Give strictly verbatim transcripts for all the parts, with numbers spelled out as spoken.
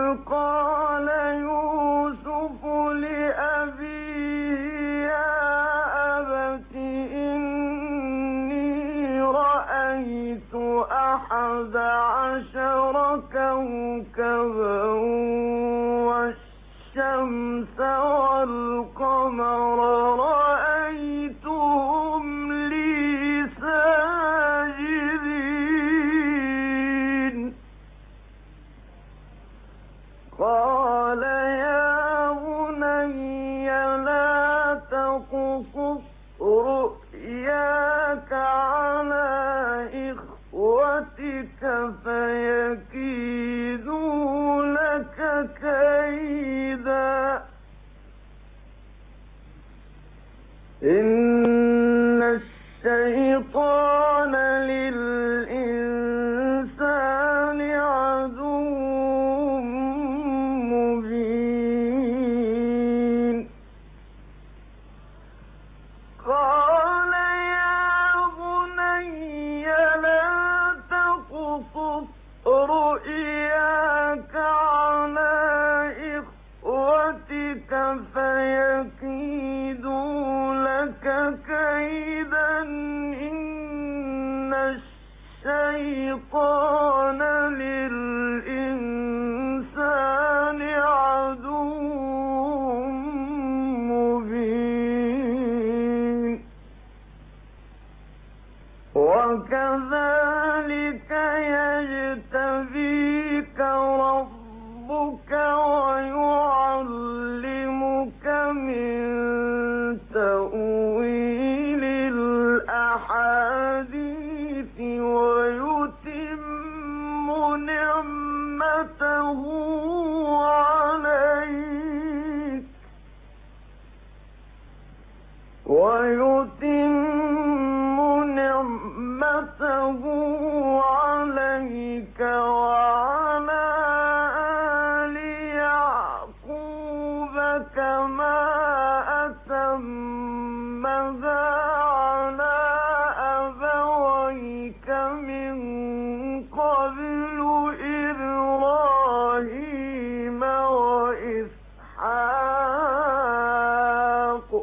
قال يوسف لأبيه يا أبت إني رأيت أحد عشر كوكبا والشمس والقمر رأيتهم لي ساجدين. قال يا بني لا تقصص رؤياك على إخوتك فيكيدوا لك كيدا إن الشيطان للإنسان عدو مبين. قال يا بني لا تقصص رؤياك على إخوتك فيكيدوا لك كيدا إن الشيطان للإنسان عدو مبين. وكذلك يجتبيك ربك ويعلمك من تأويل الأحاديث ويتم نعمته عليك ويتم نعمته عليك وعلى آل يعقوب كما أتمها على أبويك من قبل إبراهيم وإسحاق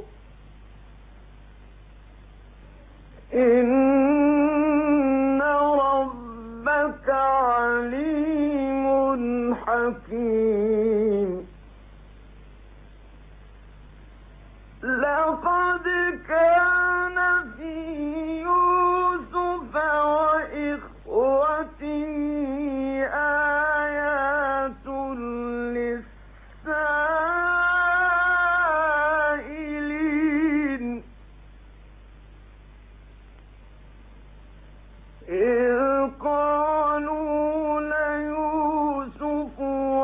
إن ربك عليم حكيم. لقد كان في يوسف وإخوته آيات للسائلين إذ قالوا ليوسف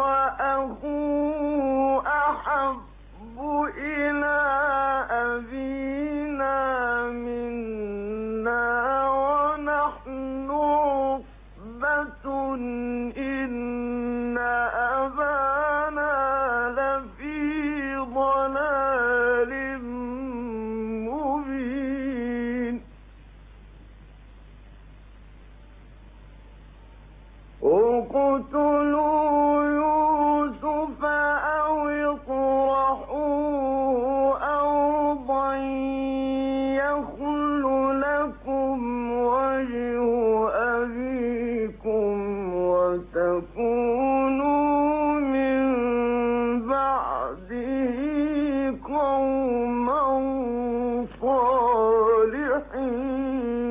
وأخوه أحب إلى أبينا منا ونحن عصبة إن أبانا لفي ضلال مبين. اقتلوا يوسف أو اطرحوه أرضا يخل لكم وجه أبيكم وتكونوا من بعده قوما صالحين.